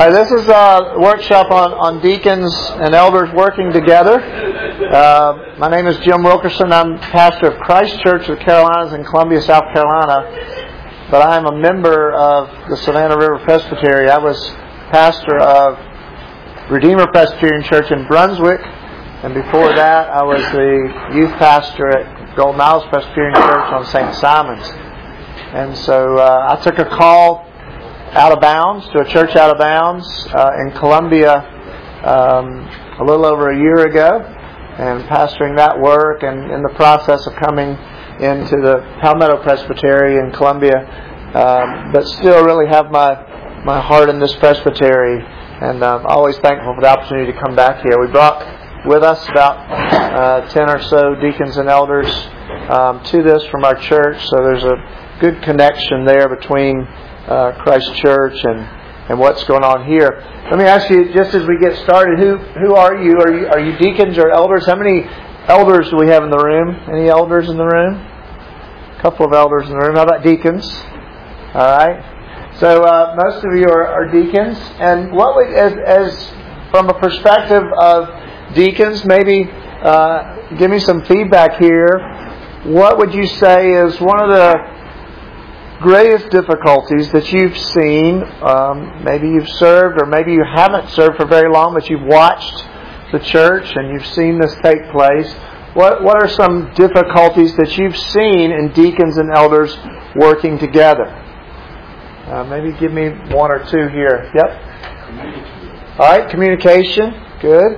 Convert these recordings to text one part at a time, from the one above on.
Hi, this is a workshop on deacons and elders working together. My name is Jim Wilkerson. I'm pastor of Christ Church of the Carolinas in Columbia, South Carolina. But I'm a member of the Savannah River Presbytery. I was pastor of Redeemer Presbyterian Church in Brunswick. And before that, I was the youth pastor at Golden Isles Presbyterian Church on St. Simon's. And so I took a call out of bounds, to a church out of bounds in Columbia a little over a year ago, and pastoring that work, and in the process of coming into the Palmetto Presbytery in Columbia, but still really have my heart in this presbytery, and I'm always thankful for the opportunity to come back here. We brought with us about 10 or so deacons and elders to this from our church, so there's a good connection there between Christ Church and what's going on here. Let me ask you, just as we get started, who are you? Are you deacons or elders? How many elders do we have in the room? Any elders in the room? A couple of elders in the room. How about deacons? All right. So most of you are deacons. And what would, as from a perspective of deacons, maybe give me some feedback here. What would you say is one of the greatest difficulties that you've seen? Maybe you've served, or maybe you haven't served for very long, but you've watched the church and you've seen this take place. What are some difficulties that you've seen in deacons and elders working together? Maybe give me one or two here. Yep. All right, communication. Good.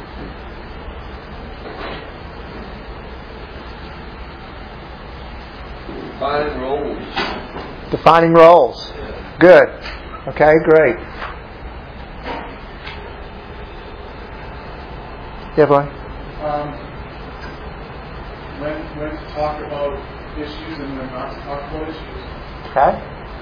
Defining roles. Defining roles. Good. Okay, great. Yeah, boy. When to talk about issues and when not to talk about issues. Okay.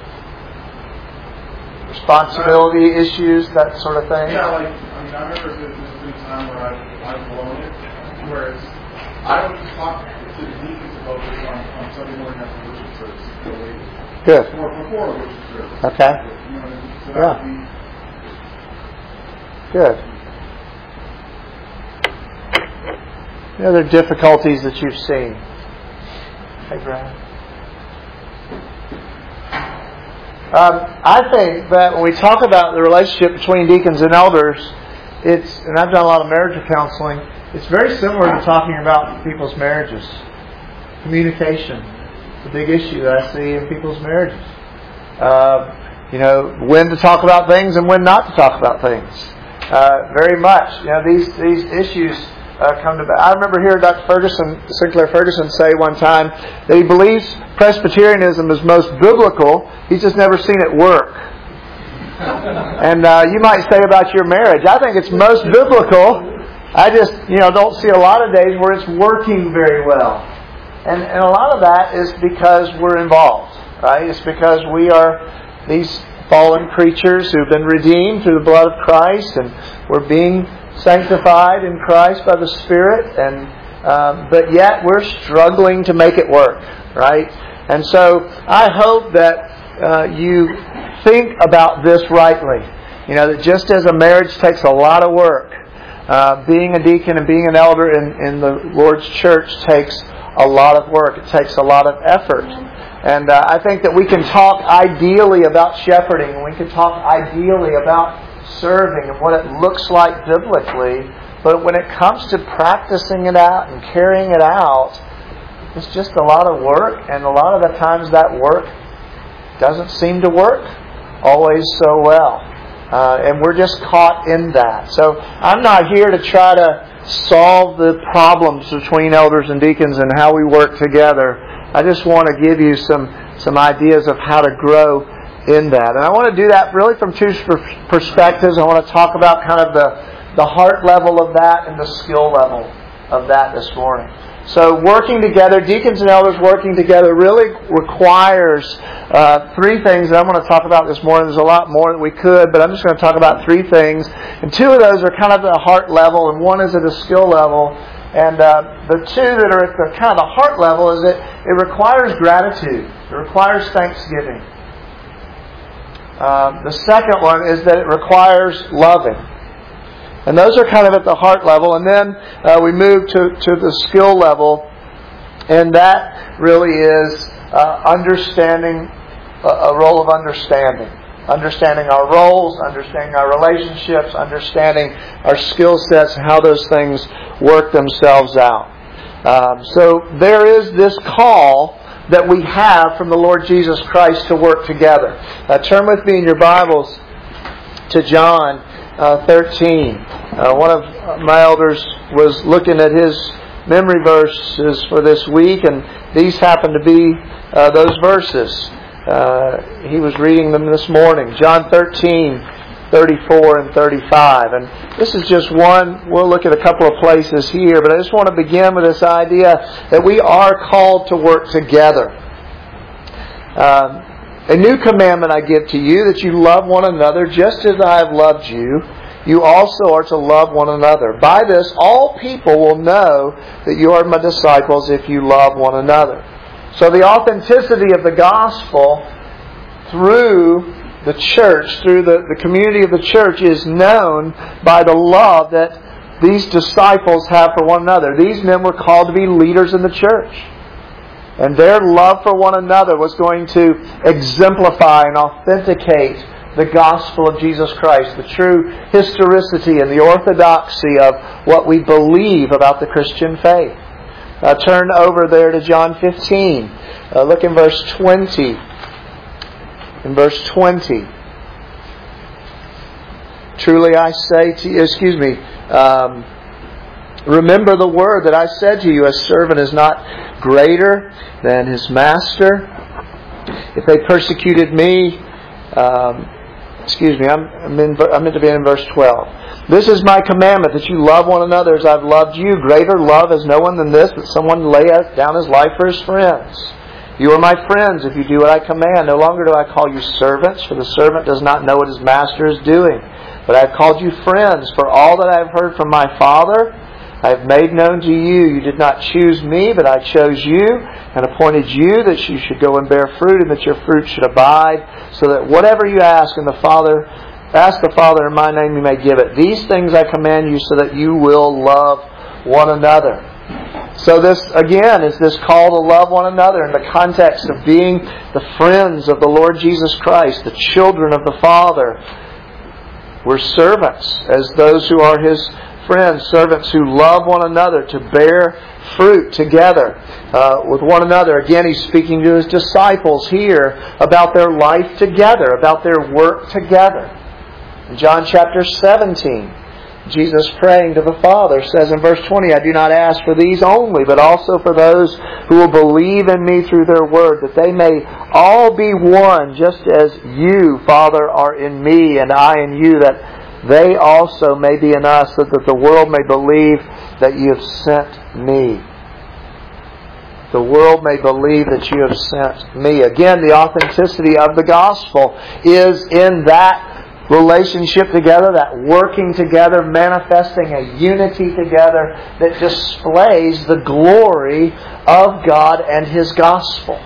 Responsibility issues, that sort of thing. Yeah, I remember there's been a time where I've blown it, where I don't just talk to the deacons about this on Sunday morning after worship service. Good. Before worship service. Okay. Yeah. Good. Any other difficulties that you've seen? Hey, Brad. I think that when we talk about the relationship between deacons and elders, and I've done a lot of marriage counseling, it's very similar to talking about people's marriages. Communication. It's a big issue that I see in people's marriages. When to talk about things and when not to talk about things. Very much. These issues come to. I remember hearing Dr. Sinclair Ferguson say one time that he believes Presbyterianism is most biblical. He's just never seen it work. And you might say about your marriage, I think it's most biblical. I just don't see a lot of days where it's working very well. And a lot of that is because we're involved, right? It's because we are these fallen creatures who've been redeemed through the blood of Christ, and we're being sanctified in Christ by the Spirit, and but yet we're struggling to make it work, right? And so I hope that you think about this rightly. That just as a marriage takes a lot of work, being a deacon and being an elder in the Lord's church takes a lot of work. It takes a lot of effort. And I think that we can talk ideally about shepherding, and we can talk ideally about serving and what it looks like biblically. But when it comes to practicing it out and carrying it out, it's just a lot of work. And a lot of the times that work doesn't seem to work always so well. And we're just caught in that. So I'm not here to try to solve the problems between elders and deacons and how we work together. I just want to give you some ideas of how to grow in that. And I want to do that really from two perspectives. I want to talk about kind of the heart level of that and the skill level of that this morning. So working together, deacons and elders working together really requires three things that I'm going to talk about this morning. There's a lot more that we could, but I'm just going to talk about three things. And two of those are kind of at the heart level, and one is at a skill level. And the two that are at the kind of the heart level is that it requires gratitude. It requires thanksgiving. The second one is that it requires loving. And those are kind of at the heart level. And then we move to the skill level. And that really is understanding, a role of understanding. Understanding our roles, understanding our relationships, understanding our skill sets, and how those things work themselves out. So there is this call that we have from the Lord Jesus Christ to work together. Turn with me in your Bibles to John 13. One of my elders was looking at his memory verses for this week, and these happen to be those verses. He was reading them this morning. John 13, 34 and 35. And this is just one. We'll look at a couple of places here, but I just want to begin with this idea that we are called to work together. A new commandment I give to you, that you love one another just as I have loved you. You also are to love one another. By this, all people will know that you are my disciples if you love one another. So the authenticity of the gospel through the church, through the community of the church, is known by the love that these disciples have for one another. These men were called to be leaders in the church. And their love for one another was going to exemplify and authenticate the gospel of Jesus Christ, the true historicity and the orthodoxy of what we believe about the Christian faith. Turn over there to John 15. Look in verse 20. In verse 20. Truly I say to you, remember the word that I said to you, a servant is not greater than his master. If they persecuted me, I'm meant to be in verse 12. This is my commandment, that you love one another as I've loved you. Greater love has no one than this, that someone lay down his life for his friends. You are my friends if you do what I command. No longer do I call you servants, for the servant does not know what his master is doing. But I have called you friends, for all that I have heard from my Father I have made known to you. You did not choose me, but I chose you and appointed you that you should go and bear fruit, and that your fruit should abide, so that whatever you ask the Father in my name, you may give it. These things I command you, so that you will love one another. So this, again, is this call to love one another in the context of being the friends of the Lord Jesus Christ, the children of the Father. We're servants as those who are His friends, servants who love one another, to bear fruit together with one another. Again, He's speaking to His disciples here about their life together, about their work together. In John chapter 17, Jesus praying to the Father says in verse 20, I do not ask for these only, but also for those who will believe in me through their word, that they may all be one, just as you, Father, are in me and I in you, that they also may be in us, so that the world may believe that you have sent me. The world may believe that you have sent me. Again, the authenticity of the gospel is in that relationship together, that working together, manifesting a unity together that displays the glory of God and His gospel.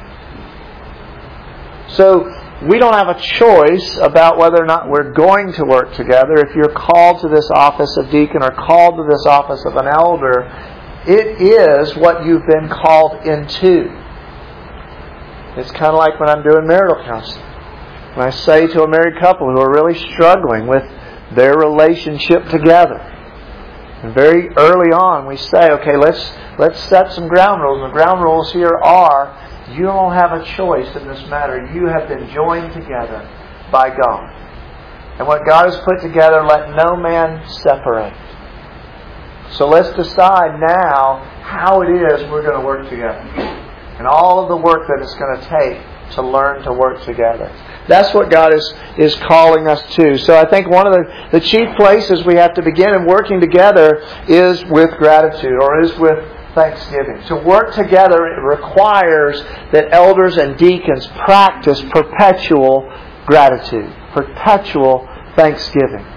So we don't have a choice about whether or not we're going to work together. If you're called to this office of deacon or called to this office of an elder, it is what you've been called into. It's kind of like when I'm doing marital counseling. When I say to a married couple who are really struggling with their relationship together, and very early on we say, okay, let's set some ground rules. And the ground rules here are, you don't have a choice in this matter. You have been joined together by God. And what God has put together, let no man separate. So let's decide now how it is we're going to work together. And all of the work that it's going to take to learn to work together. That's what God is calling us to. So I think one of the chief places we have to begin in working together is with gratitude, or is with thanksgiving. To work together, it requires that elders and deacons practice perpetual gratitude, perpetual thanksgiving.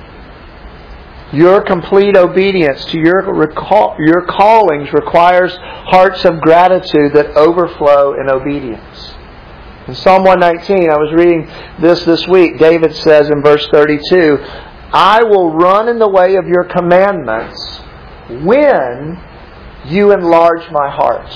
Your complete obedience to your callings requires hearts of gratitude that overflow in obedience. In Psalm 119, I was reading this week, David says in verse 32, I will run in the way of your commandments when you enlarge my heart.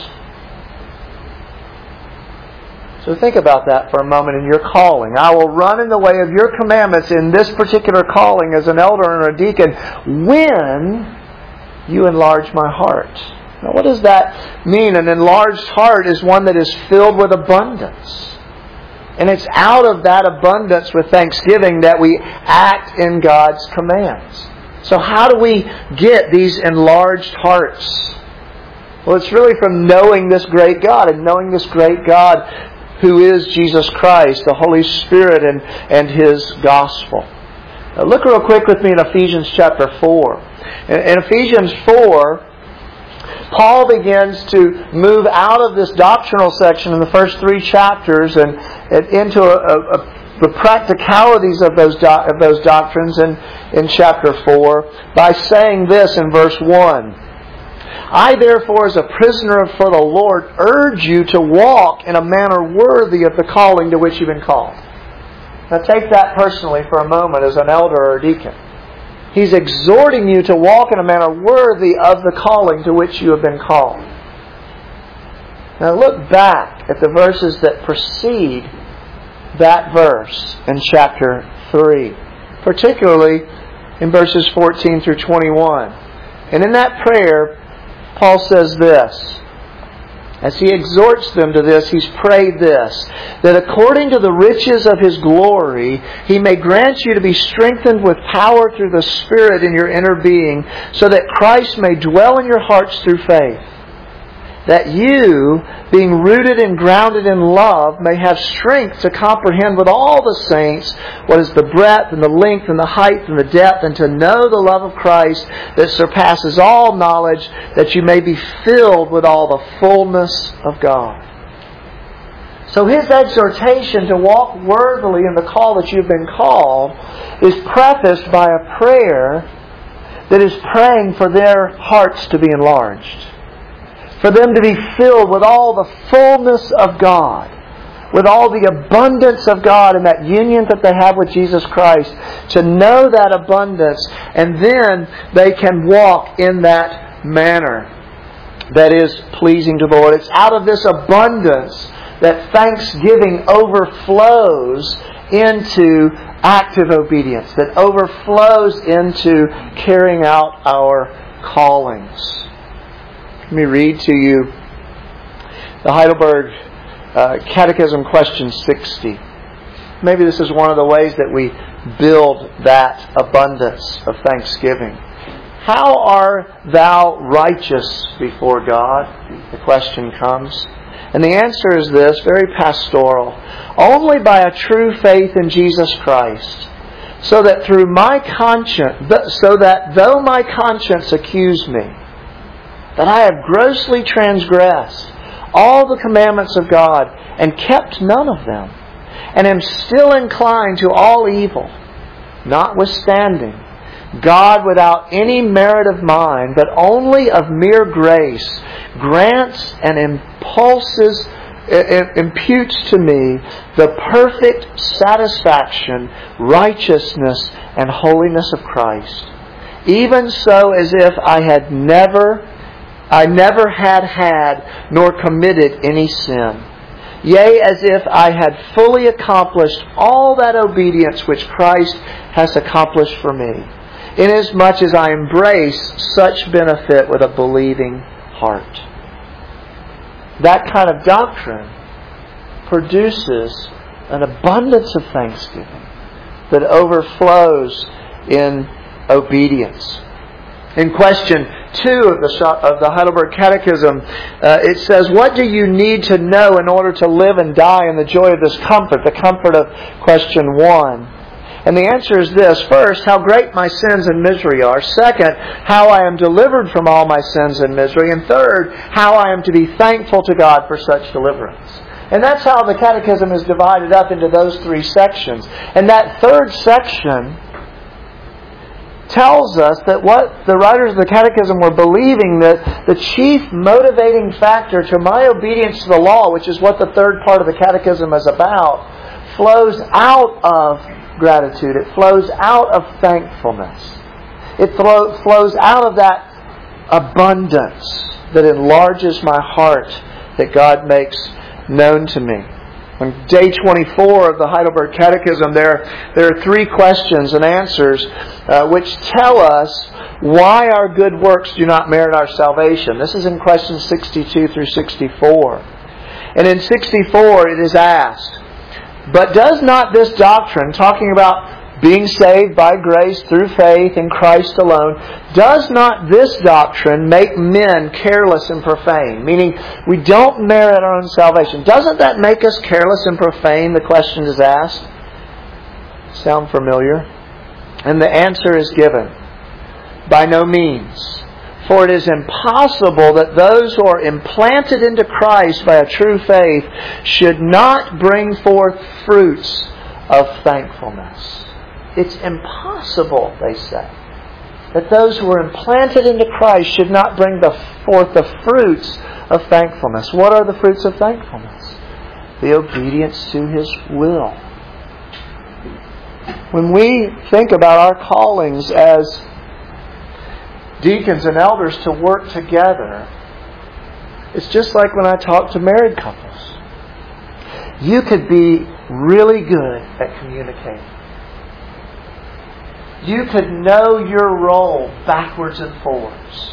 So think about that for a moment in your calling. I will run in the way of your commandments in this particular calling as an elder or a deacon when you enlarge my heart. Now, what does that mean? An enlarged heart is one that is filled with abundance. And it's out of that abundance with thanksgiving that we act in God's commands. So how do we get these enlarged hearts? Well, it's really from knowing this great God, and knowing this great God who is Jesus Christ, the Holy Spirit, and His gospel. Now look real quick with me in Ephesians chapter 4. In Ephesians 4, Paul begins to move out of this doctrinal section in the first 3 chapters and into the practicalities of those doctrines in chapter 4 by saying this in verse 1. I therefore, as a prisoner for the Lord, urge you to walk in a manner worthy of the calling to which you've been called. Now take that personally for a moment as an elder or a deacon. He's exhorting you to walk in a manner worthy of the calling to which you have been called. Now look back at the verses that precede that verse in chapter 3, particularly in verses 14 through 21. And in that prayer, Paul says this. As he exhorts them to this, he's prayed this, that according to the riches of His glory, He may grant you to be strengthened with power through the Spirit in your inner being, so that Christ may dwell in your hearts through faith. That you, being rooted and grounded in love, may have strength to comprehend with all the saints what is the breadth and the length and the height and the depth, and to know the love of Christ that surpasses all knowledge, that you may be filled with all the fullness of God. So his exhortation to walk worthily in the call that you've been called is prefaced by a prayer that is praying for their hearts to be enlarged. For them to be filled with all the fullness of God, with all the abundance of God and that union that they have with Jesus Christ, to know that abundance, and then they can walk in that manner that is pleasing to the Lord. It's out of this abundance that thanksgiving overflows into active obedience, that overflows into carrying out our callings. Let me read to you the Heidelberg Catechism question 60. Maybe this is one of the ways that we build that abundance of thanksgiving. How art thou righteous before God? The question comes. And the answer is this, very pastoral. Only by a true faith in Jesus Christ, so that though my conscience accuse me, that I have grossly transgressed all the commandments of God and kept none of them, and am still inclined to all evil, notwithstanding, God, without any merit of mine, but only of mere grace, grants and imputes to me the perfect satisfaction, righteousness, and holiness of Christ, even so as if I never had nor committed any sin. Yea, as if I had fully accomplished all that obedience which Christ has accomplished for me, inasmuch as I embrace such benefit with a believing heart. That kind of doctrine produces an abundance of thanksgiving that overflows in obedience. In question 2 of the Heidelberg Catechism, it says, what do you need to know in order to live and die in the joy of this comfort, the comfort of question 1? And the answer is this. First, how great my sins and misery are. Second, how I am delivered from all my sins and misery. And third, how I am to be thankful to God for such deliverance. And that's how the Catechism is divided up into those 3 sections. And that third section tells us that what the writers of the Catechism were believing, that the chief motivating factor to my obedience to the law, which is what the third part of the Catechism is about, flows out of gratitude. It flows out of thankfulness. It flows out of that abundance that enlarges my heart that God makes known to me. On day 24 of the Heidelberg Catechism, there are 3 questions and answers which tell us why our good works do not merit our salvation. This is in questions 62 through 64. And in 64 it is asked, but does not this doctrine, talking about being saved by grace through faith in Christ alone, does not this doctrine make men careless and profane? Meaning, we don't merit our own salvation. Doesn't that make us careless and profane? The question is asked. Sound familiar? And the answer is given. By no means. For it is impossible that those who are implanted into Christ by a true faith should not bring forth fruits of thankfulness. It's impossible, they say, that those who are implanted into Christ should not bring forth the fruits of thankfulness. What are the fruits of thankfulness? The obedience to His will. When we think about our callings as deacons and elders to work together, it's just like when I talk to married couples. You could be really good at communicating. You could know your role backwards and forwards.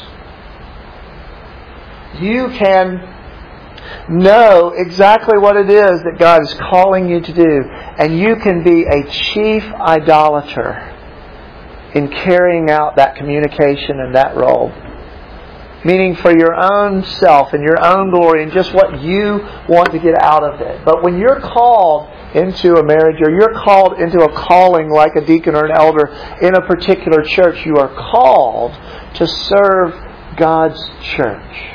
You can know exactly what it is that God is calling you to do. And you can be a chief idolater in carrying out that communication and that role. Meaning for your own self and your own glory and just what you want to get out of it. But when you're called into a marriage or you're called into a calling like a deacon or an elder in a particular church, you are called to serve God's church.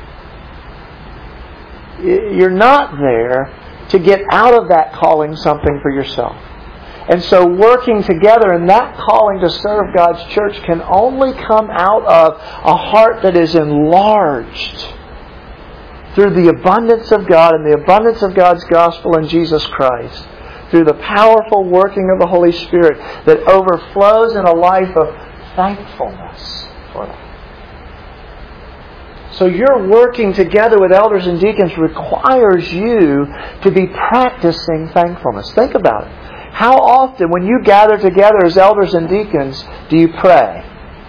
You're not there to get out of that calling something for yourself. And so working together in that calling to serve God's church can only come out of a heart that is enlarged through the abundance of God and the abundance of God's gospel in Jesus Christ, through the powerful working of the Holy Spirit that overflows in a life of thankfulness for that. So your working together with elders and deacons requires you to be practicing thankfulness. Think about it. How often, when you gather together as elders and deacons, do you pray?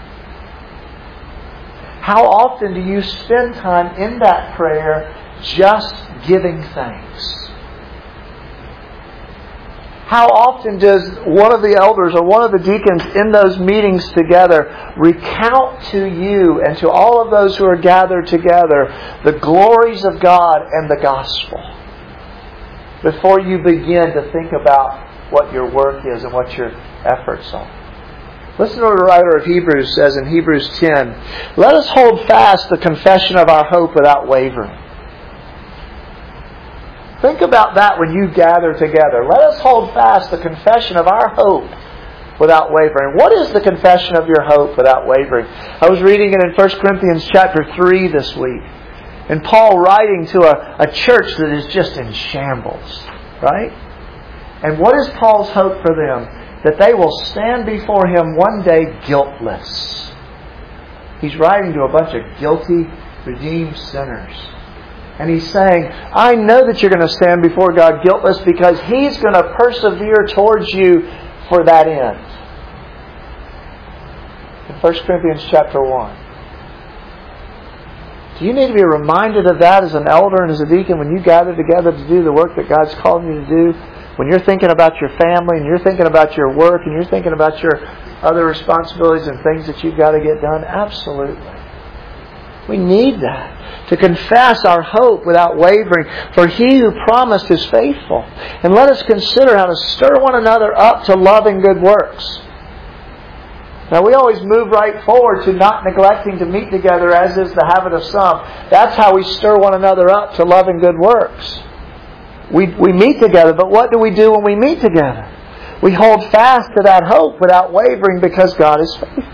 How often do you spend time in that prayer just giving thanks? How often does one of the elders or one of the deacons in those meetings together recount to you and to all of those who are gathered together the glories of God and the gospel before you begin to think about what your work is and what your efforts are? Listen to what the writer of Hebrews says in Hebrews 10. Let us hold fast the confession of our hope without wavering. Think about that when you gather together. Let us hold fast the confession of our hope without wavering. What is the confession of your hope without wavering? I was reading it in 1 Corinthians chapter 3 this week. And Paul writing to a church that is just in shambles. Right? And what is Paul's hope for them? That they will stand before him one day guiltless. He's writing to a bunch of guilty, redeemed sinners. And he's saying, I know that you're going to stand before God guiltless because He's going to persevere towards you for that end. In 1 Corinthians chapter 1. Do you need to be reminded of that as an elder and as a deacon when you gather together to do the work that God's called you to do? When you're thinking about your family and you're thinking about your work and you're thinking about your other responsibilities and things that you've got to get done? Absolutely. We need that. To confess our hope without wavering. For He who promised is faithful. And let us consider how to stir one another up to love and good works. Now we always move right forward to not neglecting to meet together as is the habit of some. That's how we stir one another up to love and good works. We meet together, but what do we do when we meet together? We hold fast to that hope without wavering because God is faithful.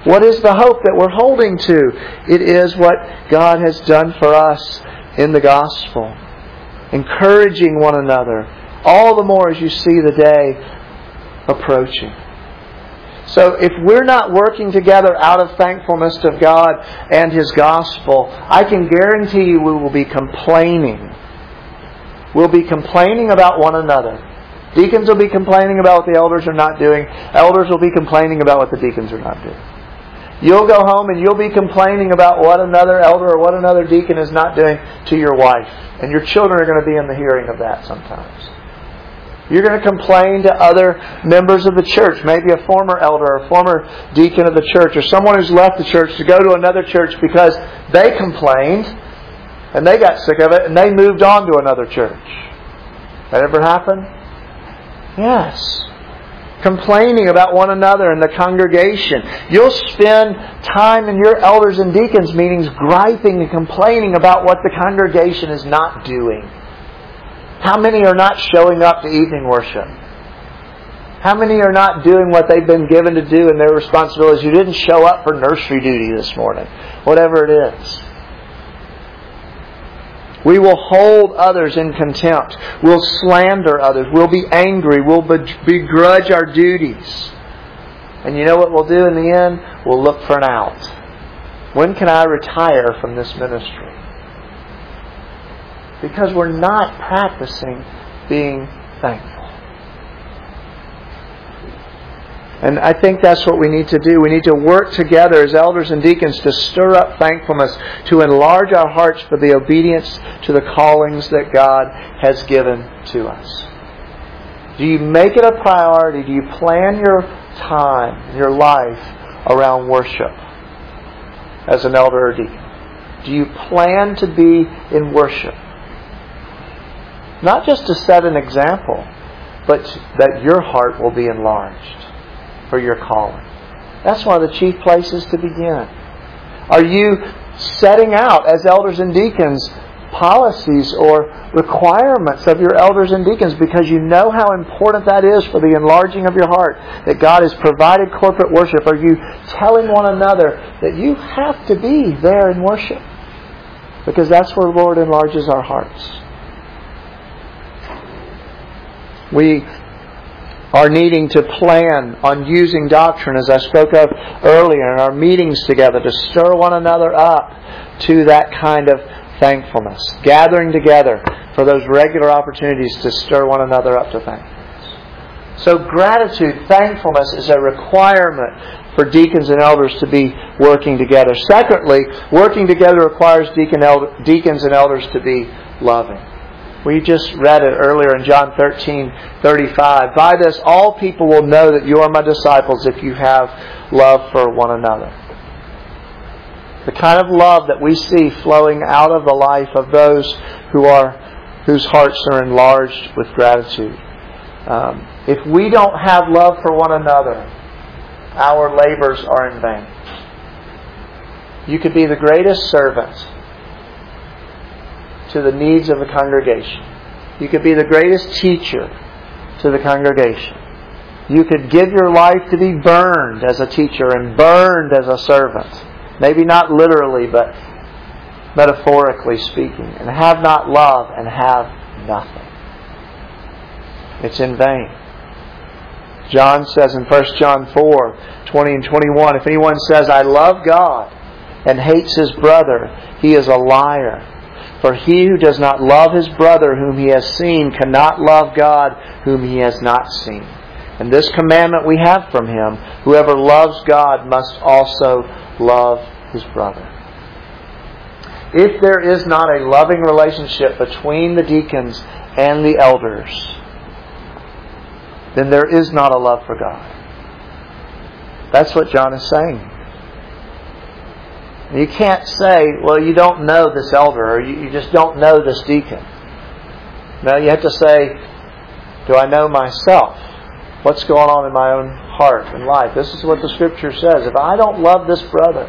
What is the hope that we're holding to? It is what God has done for us in the gospel. Encouraging one another, all the more as you see the day approaching. So if we're not working together out of thankfulness to God and His gospel, I can guarantee you we will be complaining. We'll be complaining about one another. Deacons will be complaining about what the elders are not doing. Elders will be complaining about what the deacons are not doing. You'll go home and you'll be complaining about what another elder or what another deacon is not doing to your wife. And your children are going to be in the hearing of that sometimes. You're going to complain to other members of the church, maybe a former elder or a former deacon of the church or someone who's left the church to go to another church because they complained and they got sick of it and they moved on to another church. That ever happen? Yes. Complaining about one another in the congregation. You'll spend time in your elders and deacons meetings griping and complaining about what the congregation is not doing. How many are not showing up to evening worship? How many are not doing what they've been given to do in their responsibilities? You didn't show up for nursery duty this morning. Whatever it is. We will hold others in contempt. We'll slander others. We'll be angry. We'll begrudge our duties. And you know what we'll do in the end? We'll look for an out. When can I retire from this ministry? Because we're not practicing being thankful. And I think that's what we need to do. We need to work together as elders and deacons to stir up thankfulness, to enlarge our hearts for the obedience to the callings that God has given to us. Do you make it a priority? Do you plan your time, your life around worship as an elder or deacon? Do you plan to be in worship? Not just to set an example, but that your heart will be enlarged for your calling. That's one of the chief places to begin. Are you setting out as elders and deacons policies or requirements of your elders and deacons because you know how important that is for the enlarging of your heart, that God has provided corporate worship? Are you telling one another that you have to be there in worship? Because that's where the Lord enlarges our hearts. We are needing to plan on using doctrine, as I spoke of earlier, in our meetings together to stir one another up to that kind of thankfulness. Gathering together for those regular opportunities to stir one another up to thankfulness. So gratitude, thankfulness is a requirement for deacons and elders to be working together. Secondly, working together requires deacons and elders to be loving. We just read it earlier in John 13:35. By this all people will know that you are my disciples if you have love for one another. The kind of love that we see flowing out of the life of those whose hearts are enlarged with gratitude. If we don't have love for one another, our labors are in vain. You could be the greatest servant to the needs of the congregation. You could be the greatest teacher to the congregation. You could give your life to be burned as a teacher and burned as a servant. Maybe not literally, but metaphorically speaking. And have not love and have nothing. It's in vain. John says in 1 John 4:20 and 21, if anyone says, I love God and hates his brother, he is a liar. For he who does not love his brother whom he has seen cannot love God whom he has not seen. And this commandment we have from him, whoever loves God must also love his brother. If there is not a loving relationship between the deacons and the elders, then there is not a love for God. That's what John is saying. You can't say, well, you don't know this elder, or you just don't know this deacon. No, you have to say, do I know myself? What's going on in my own heart and life? This is what the Scripture says. If I don't love this brother,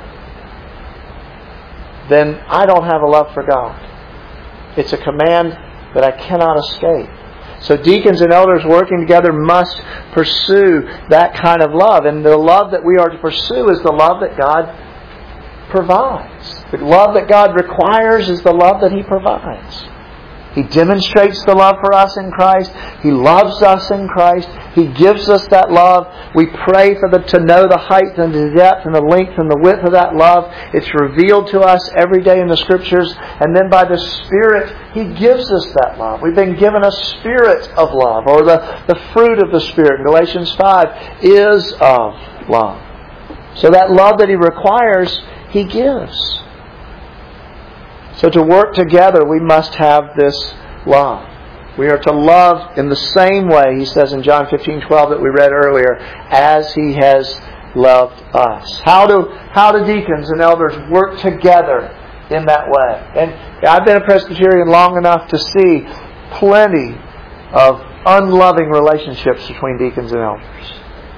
then I don't have a love for God. It's a command that I cannot escape. So deacons and elders working together must pursue that kind of love. And the love that we are to pursue is the love that God provides. The love that God requires is the love that He provides. He demonstrates the love for us in Christ. He loves us in Christ. He gives us that love. We pray to know the height and the depth and the length and the width of that love. It's revealed to us every day in the Scriptures. And then by the Spirit, He gives us that love. We've been given a spirit of love, or the fruit of the Spirit. Galatians 5 is of love. So that love that He requires, He gives. So to work together, we must have this love. We are to love in the same way, He says in John 15:12 that we read earlier, as He has loved us. How do deacons and elders work together in that way? And I've been a Presbyterian long enough to see plenty of unloving relationships between deacons and elders.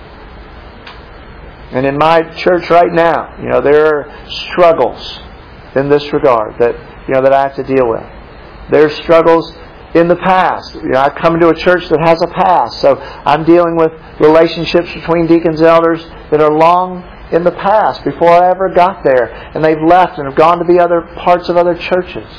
And in my church right now, there are struggles in this regard that I have to deal with. There's struggles in the past. I come into a church that has a past, so I'm dealing with relationships between deacons and elders that are long in the past, before I ever got there, and they've left and have gone to the other parts of other churches.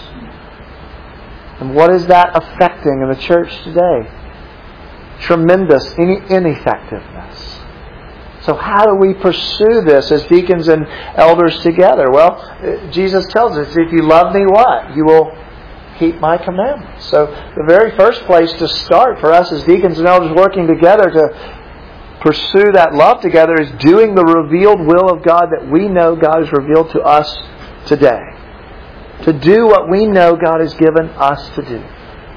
And what is that affecting in the church today? Tremendous ineffectiveness. So how do we pursue this as deacons and elders together? Well, Jesus tells us, if you love me, what? You will keep my commandments. So the very first place to start for us as deacons and elders working together to pursue that love together is doing the revealed will of God that we know God has revealed to us today. To do what we know God has given us to do.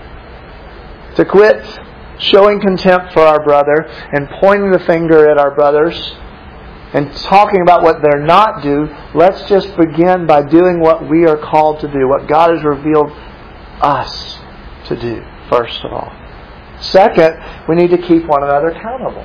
To quit showing contempt for our brother and pointing the finger at our brothers and talking about what they're not do. Let's just begin by doing what we are called to do, what God has revealed us to do, first of all. Second, we need to keep one another accountable.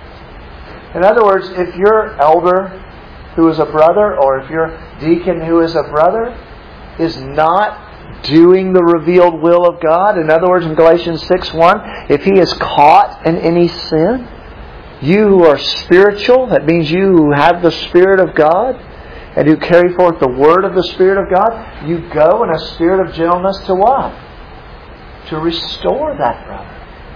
In other words, if your elder who is a brother, or if your deacon who is a brother is not doing the revealed will of God, in other words, in Galatians 6:1, if he is caught in any sin, you who are spiritual, that means you who have the Spirit of God and who carry forth the word of the Spirit of God, you go in a spirit of gentleness to what? To restore that brother.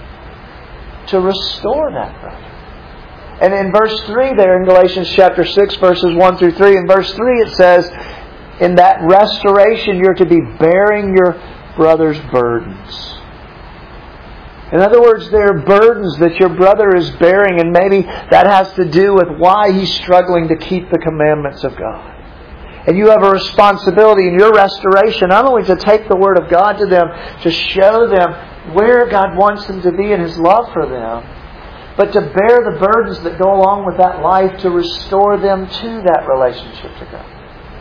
To restore that brother. And in verse 3 there in Galatians chapter 6, verses 1 through 3, in verse 3 it says, in that restoration you're to be bearing your brother's burdens. In other words, there are burdens that your brother is bearing, and maybe that has to do with why he's struggling to keep the commandments of God. And you have a responsibility in your restoration not only to take the Word of God to them, to show them where God wants them to be in His love for them, but to bear the burdens that go along with that life to restore them to that relationship to God.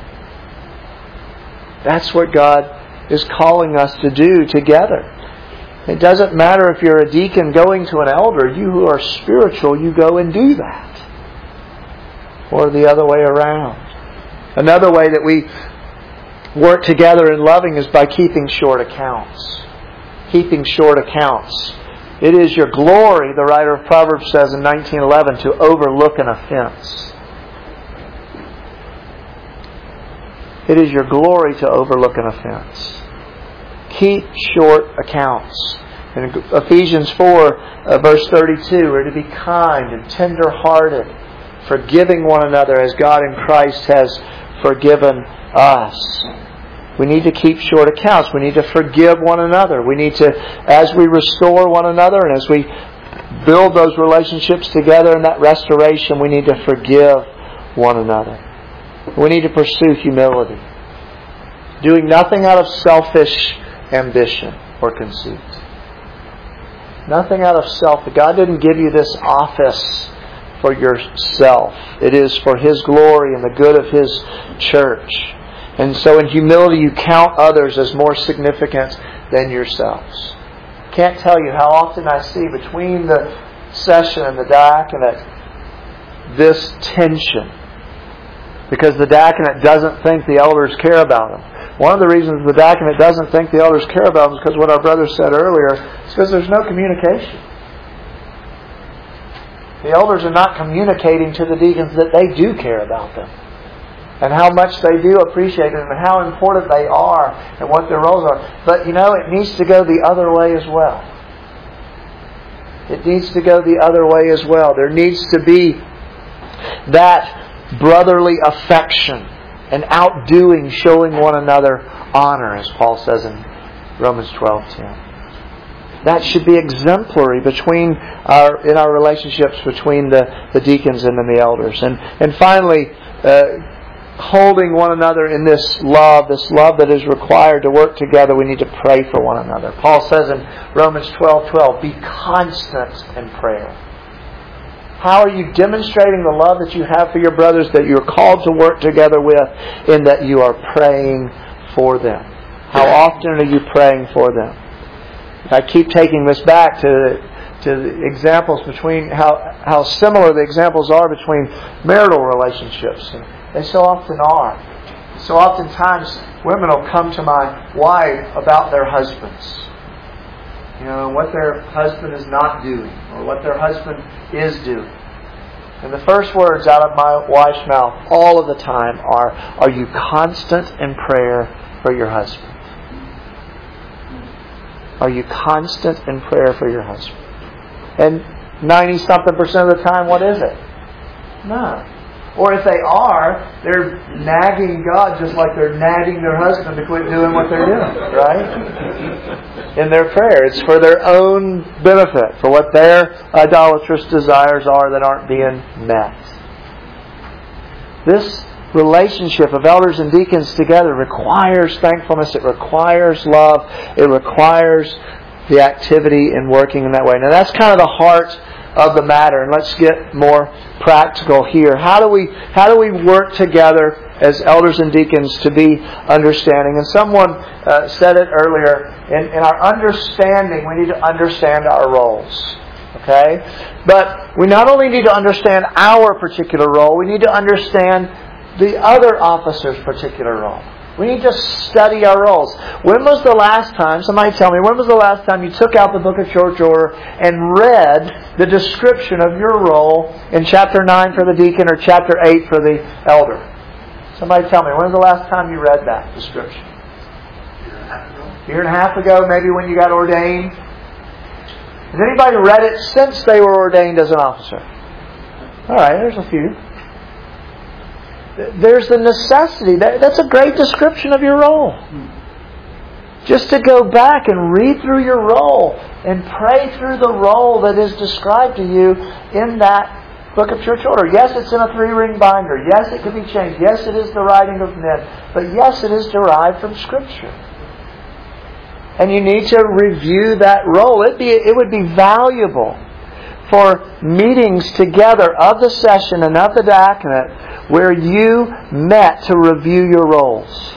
That's what God is calling us to do together. It doesn't matter if you're a deacon going to an elder. You who are spiritual, you go and do that. Or the other way around. Another way that we work together in loving is by keeping short accounts. Keeping short accounts. It is your glory, the writer of Proverbs says in 19:11, to overlook an offense. It is your glory to overlook an offense. Keep short accounts. In Ephesians 4, verse 32, we're to be kind and tender-hearted, forgiving one another as God in Christ has forgiven us. We need to keep short accounts. We need to forgive one another. We need to, as we restore one another and as we build those relationships together in that restoration, we need to forgive one another. We need to pursue humility. Doing nothing out of selfish ambition or conceit. Nothing out of self. God didn't give you this office for yourself. It is for His glory and the good of His church. And so in humility you count others as more significant than yourselves. Can't tell you how often I see between the session and the diaconate this tension. Because the diaconate doesn't think the elders care about him. one of the reasons the diaconate doesn't think the elders care about them is because what our brother said earlier, is because there's no communication. The elders are not communicating to the deacons that they do care about them, and how much they do appreciate them, and how important they are, and what their roles are. But it needs to go the other way as well. It needs to go the other way as well. There needs to be that brotherly affection and outdoing, showing one another honor, as Paul says in Romans 12:10. That should be exemplary in our relationships between the deacons and the elders. And finally, holding one another in this love that is required to work together, we need to pray for one another. Paul says in Romans 12:12, be constant in prayer. How are you demonstrating the love that you have for your brothers that you're called to work together with, in that you are praying for them? How often are you praying for them? I keep taking this back to the examples between how similar the examples are between marital relationships. And they so often are. So oftentimes women will come to my wife about their husbands. What their husband is not doing, or what their husband is doing. And the first words out of my wife's mouth all of the time are you constant in prayer for your husband? Are you constant in prayer for your husband? And 90-something% of the time, what is it? No. Or if they are, they're nagging God just like they're nagging their husband to quit doing what they're doing, right? In their prayer. It's for their own benefit, for what their idolatrous desires are that aren't being met. This relationship of elders and deacons together requires thankfulness. It requires love. It requires the activity in working in that way. Now that's kind of the heart of the matter, and let's get more practical here. How do we work together as elders and deacons to be understanding? And someone said it earlier. In our understanding, we need to understand our roles. Okay, but we not only need to understand our particular role, we need to understand the other officer's particular role. We need to study our roles. When was the last time, somebody tell me, when was the last time you took out the book of church order and read the description of your role in chapter 9 for the deacon or chapter 8 for the elder? Somebody tell me, when was the last time you read that description? A year and a half ago, maybe when you got ordained? Has anybody read it since they were ordained as an officer? Alright, there's a few. There's the necessity. That's a great description of your role. Just to go back and read through your role and pray through the role that is described to you in that book of church order. Yes, it's in a 3-ring binder. Yes, it can be changed. Yes, it is the writing of men. But yes, it is derived from Scripture. And you need to review that role. It would be valuable for meetings together of the session and of the diaconate where you met to review your roles.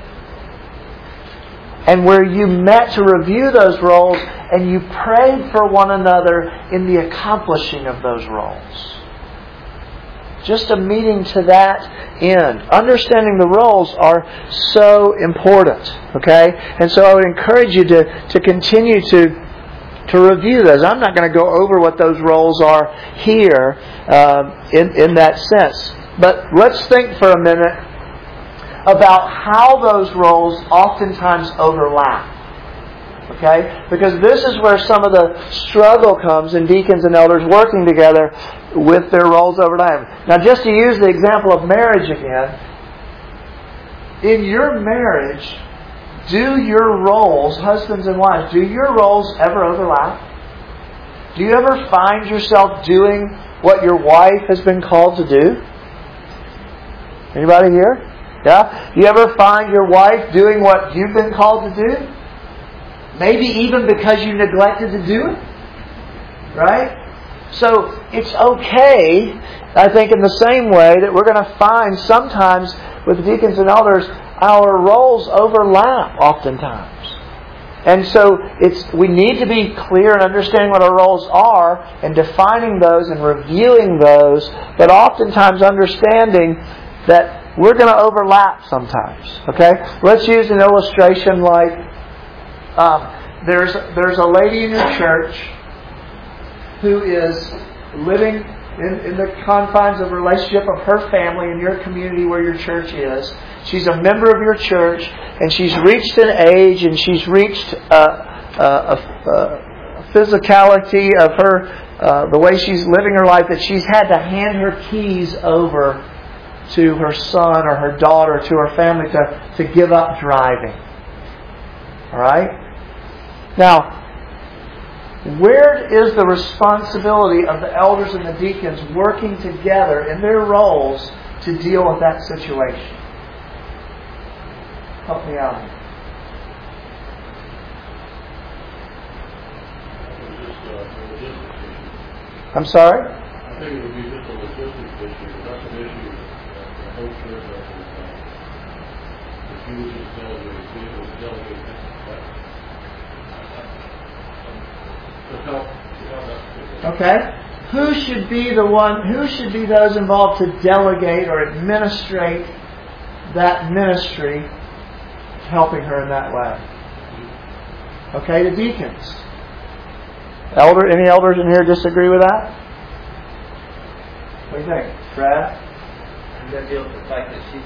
And where you met to review those roles and you prayed for one another in the accomplishing of those roles. Just a meeting to that end. Understanding the roles are so important. Okay? And so I would encourage you to continue to review those. I'm not going to go over what those roles are here in that sense. But let's think for a minute about how those roles oftentimes overlap. Okay? Because this is where some of the struggle comes in deacons and elders working together with their roles overlap. Now, just to use the example of marriage again, in your marriage, do your roles, husbands and wives, do your roles ever overlap? Do you ever find yourself doing what your wife has been called to do? Anybody here? Yeah? Do you ever find your wife doing what you've been called to do? Maybe even because you neglected to do it? Right? So it's okay, I think, in the same way that we're going to find sometimes with deacons and elders, our roles overlap oftentimes. And so we need to be clear and understanding what our roles are and defining those and reviewing those, but oftentimes understanding that we're going to overlap sometimes. Okay? Let's use an illustration like there's a lady in your church who is living in the confines of relationship of her family in your community where your church is. She's a member of your church, and she's reached an age, and she's reached a physicality of her, the way she's living her life, that she's had to hand her keys over to her son or her daughter, to her family, to give up driving. All right? Now, where is the responsibility of the elders and the deacons working together in their roles to deal with that situation? Help me out. I'm sorry? I think it would be just a logistics issue. That's an issue that the whole church has to refuse to delegate Okay. Who should be those involved to delegate or administrate that ministry, helping her in that way? Okay, the deacons. Any elders in here disagree with that? What do you think, Brad? I'm going to deal with the fact that she's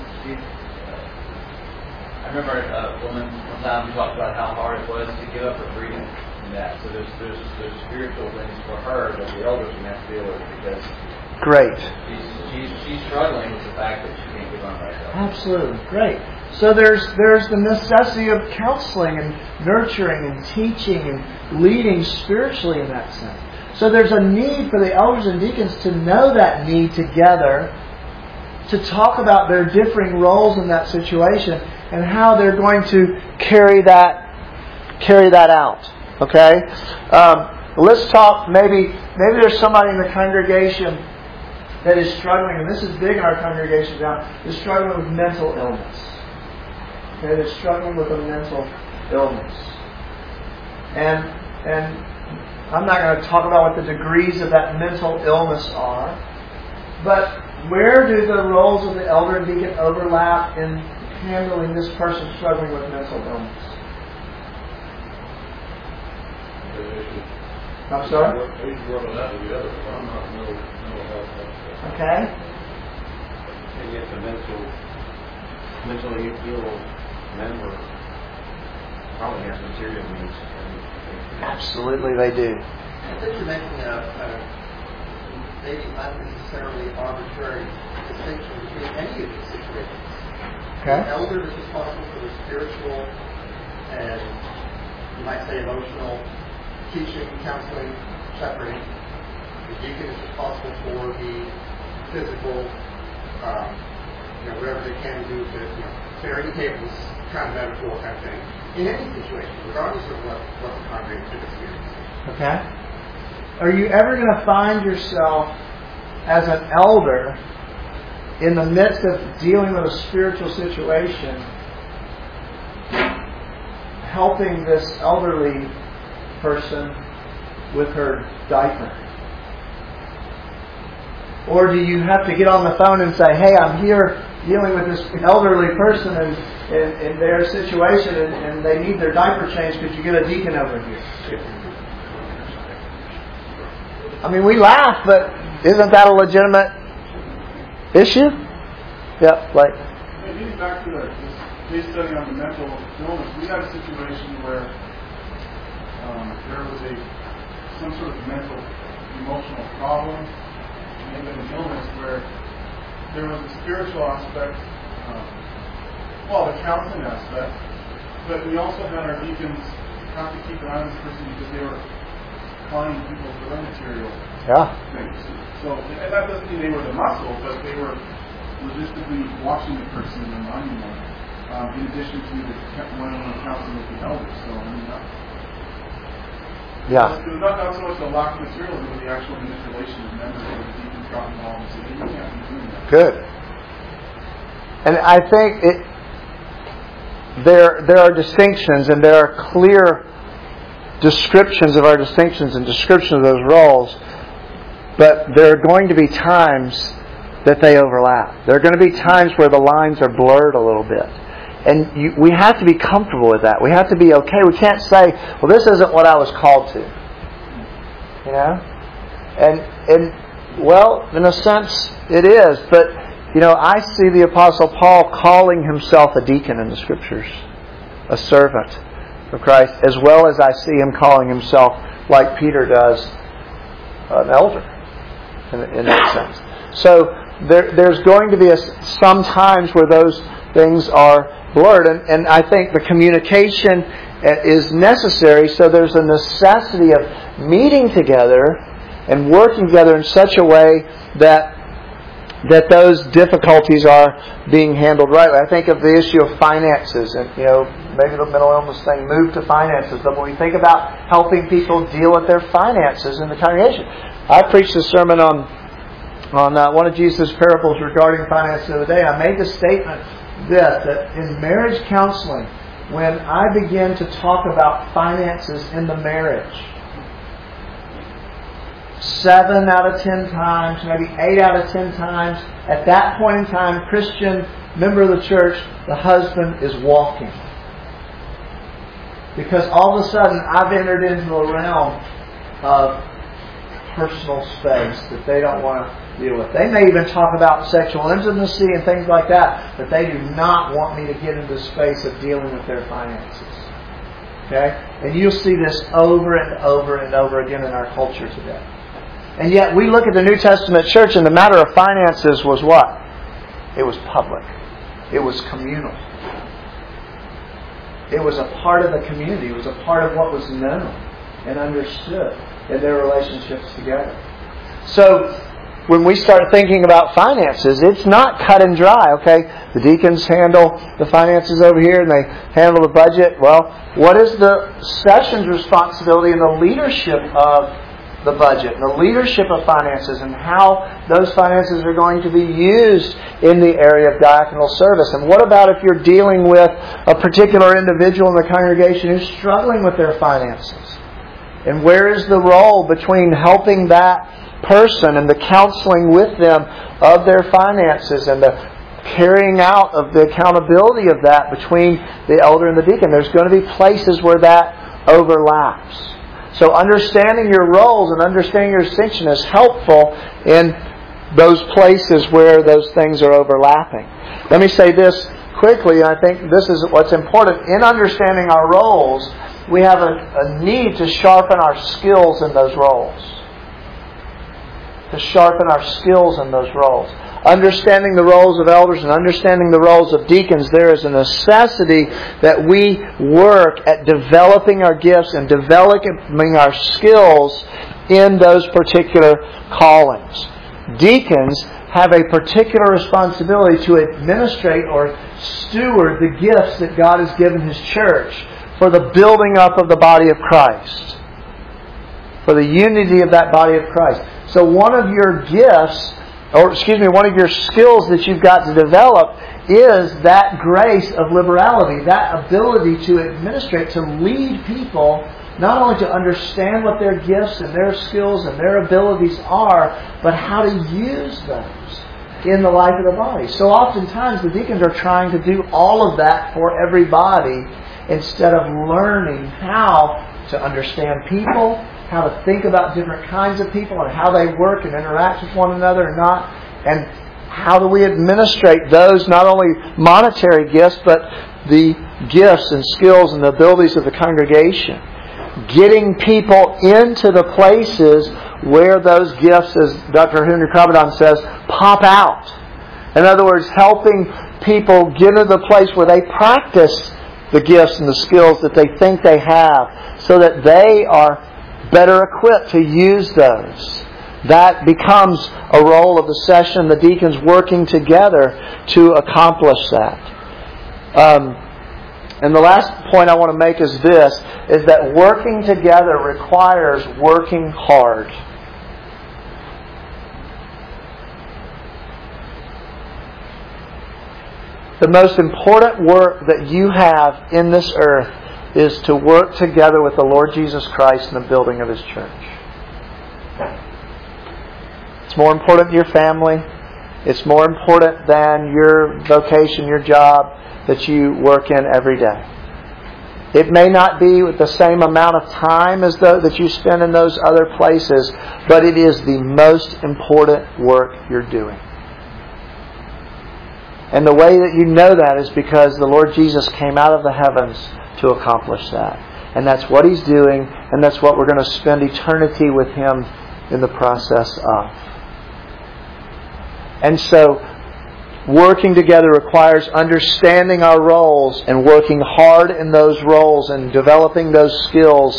I remember a woman one time talked about how hard it was to give up her freedom in that. So there's spiritual things for her that the elders can have to deal with, because great. She's struggling with the fact that she can't give on by herself. Absolutely. Great. So there's the necessity of counseling and nurturing and teaching and leading spiritually in that sense. So there's a need for the elders and deacons to know that need together, to talk about their differing roles in that situation and how they're going to carry that out. Okay? Let's talk, maybe there's somebody in the congregation that is struggling, and this is big in our congregation now, is struggling with mental illness. Okay, they're struggling with a mental illness. And I'm not going to talk about what the degrees of that mental illness are, but where do the roles of the elder and deacon overlap in handling this person struggling with mental illness? I'm sorry? Okay. And yet the mentally ill member probably has material needs. Absolutely they do. I think you're making maybe unnecessarily arbitrary distinction between any of these situations. Okay. The elder is responsible for the spiritual and, you might say, emotional teaching, counseling, shepherding. The deacon is responsible for the physical, whatever they can do to, clearing the tables, kind of metaphor kind of thing. In any situation, regardless of what the congregation is experiencing. Okay. Are you ever going to find yourself as an elder in the midst of dealing with a spiritual situation, helping this elderly person with her diaper? Or do you have to get on the phone and say, hey, I'm here dealing with this elderly person in their situation and they need their diaper changed, could you get a deacon over here? I mean, we laugh, but isn't that a legitimate issue? Yeah, like. Getting back to this case study on the mental illness, we had a situation where there was some sort of mental, emotional problem, maybe an illness where there was a spiritual aspect, the counseling aspect, but we also had our deacons have to keep an eye on this person because they were applying people's bill material things. So, and that doesn't mean they were the muscle, but they were logistically watching the person and reminding them, in addition to the one-on-one counseling with the elders. So, I mean, it was not so much the lack of material, but the actual manipulation of members of the deacons got involved and said, hey, you can't be doing that. Good. And I think there are distinctions, and there are clear descriptions of our distinctions and descriptions of those roles, but there are going to be times that they overlap. There are going to be times where the lines are blurred a little bit. And we have to be comfortable with that. We have to be okay. We can't say, well, this isn't what I was called to. You know? And well, in a sense, it is. But, I see the Apostle Paul calling himself a deacon in the Scriptures. A servant of Christ. As well as I see him calling himself, like Peter does, an elder. In that sense. So, there's going to be some times where those things are blurred. And I think the communication is necessary, so there's a necessity of meeting together and working together in such a way that those difficulties are being handled rightly. I think of the issue of finances, and maybe the mental illness thing moved to finances, but when we think about helping people deal with their finances in the congregation. I preached a sermon on one of Jesus' parables regarding finances the other day. I made the statement that in marriage counseling, when I begin to talk about finances in the marriage, 7 out of 10 times, maybe 8 out of 10 times, at that point in time, Christian member of the church, the husband is walking. Because all of a sudden, I've entered into the realm of personal space that they don't want to deal with. They may even talk about sexual intimacy and things like that, but they do not want me to get into the space of dealing with their finances. Okay? And you'll see this over and over and over again in our culture today. And yet we look at the New Testament church and the matter of finances was what? It was public. It was communal. It was a part of the community. It was a part of what was known and understood in their relationships together. So, when we start thinking about finances, it's not cut and dry, okay? The deacons handle the finances over here and they handle the budget. Well, what is the session's responsibility in the leadership of the budget, and the leadership of finances, and how those finances are going to be used in the area of diaconal service? And what about if you're dealing with a particular individual in the congregation who's struggling with their finances? And where is the role between helping that person and the counseling with them of their finances and the carrying out of the accountability of that between the elder and the deacon? There's going to be places where that overlaps. So understanding your roles and understanding your distinction is helpful in those places where those things are overlapping. Let me say this quickly, and I think this is what's important. In understanding our roles, we have a need to sharpen our skills in those roles. To sharpen our skills in those roles. Understanding the roles of elders and understanding the roles of deacons, there is a necessity that we work at developing our gifts and developing our skills in those particular callings. Deacons have a particular responsibility to administrate or steward the gifts that God has given His church for the building up of the body of Christ. For the unity of that body of Christ. So one of your gifts, one of your skills that you've got to develop is that grace of liberality, that ability to administrate, to lead people, not only to understand what their gifts and their skills and their abilities are, but how to use those in the life of the body. So oftentimes the deacons are trying to do all of that for everybody instead of learning how to understand people, how to think about different kinds of people and how they work and interact with one another or not, and how do we administrate those, not only monetary gifts, but the gifts and skills and the abilities of the congregation. Getting people into the places where those gifts, as Dr. Henry Krabbedon says, pop out. In other words, helping people get into the place where they practice the gifts and the skills that they think they have so that they are better equipped to use those. That becomes a role of the session, the deacons working together to accomplish that. And the last point I want to make is this, is that working together requires working hard. The most important work that you have in this earth is to work together with the Lord Jesus Christ in the building of His church. It's more important to your family. It's more important than your vocation, your job that you work in every day. It may not be with the same amount of time as that you spend in those other places, but it is the most important work you're doing. And the way that you know that is because the Lord Jesus came out of the heavens to accomplish that. And that's what He's doing, and that's what we're going to spend eternity with Him in the process of. And so, working together requires understanding our roles and working hard in those roles and developing those skills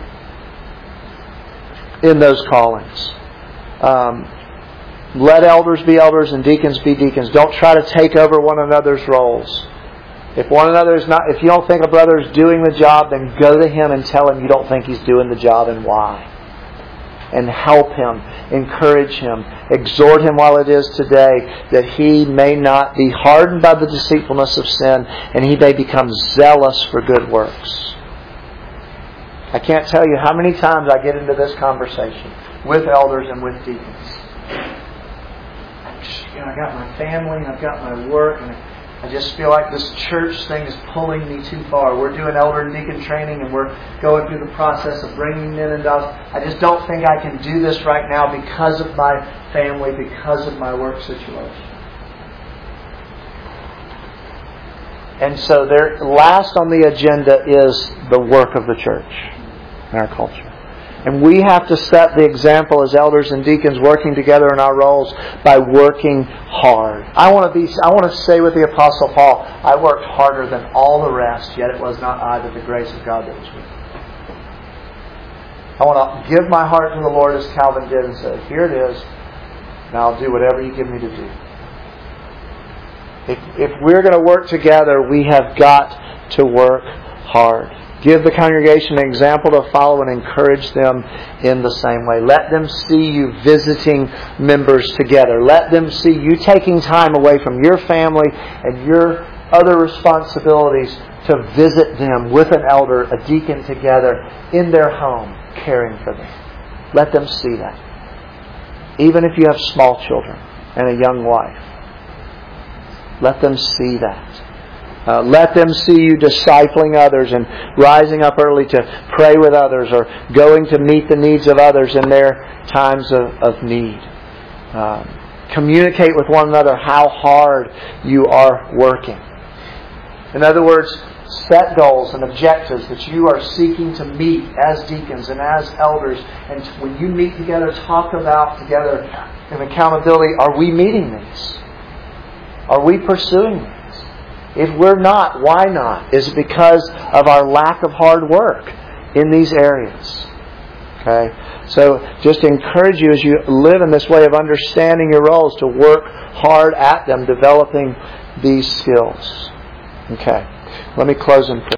in those callings. Let elders be elders and deacons be deacons. Don't try to take over one another's roles. If you don't think a brother is doing the job, then go to him and tell him you don't think he's doing the job and why. And help him, encourage him, exhort him while it is today, that he may not be hardened by the deceitfulness of sin, and he may become zealous for good works. I can't tell you how many times I get into this conversation with elders and with deacons. I got my family and I've got my work, and I just feel like this church thing is pulling me too far. We're doing elder and deacon training, and we're going through the process of bringing in and out. I just don't think I can do this right now because of my family, because of my work situation. And so last on the agenda is the work of the church in our culture. And we have to set the example as elders and deacons working together in our roles by working hard. I want to say with the Apostle Paul, I worked harder than all the rest, yet it was not I, but the grace of God that was with me. I want to give my heart to the Lord as Calvin did and say, here it is, and I'll do whatever you give me to do. If we're going to work together, we have got to work hard. Give the congregation an example to follow and encourage them in the same way. Let them see you visiting members together. Let them see you taking time away from your family and your other responsibilities to visit them with an elder, a deacon together in their home, caring for them. Let them see that. Even if you have small children and a young wife, let them see that. Let them see you discipling others and rising up early to pray with others or going to meet the needs of others in their times of need. Communicate with one another how hard you are working. In other words, set goals and objectives that you are seeking to meet as deacons and as elders. And when you meet together, talk about together in accountability, are we meeting these? Are we pursuing these? If we're not, why not? Is it because of our lack of hard work in these areas? Okay? So just encourage you as you live in this way of understanding your roles to work hard at them, developing these skills. Okay. Let me close in prayer.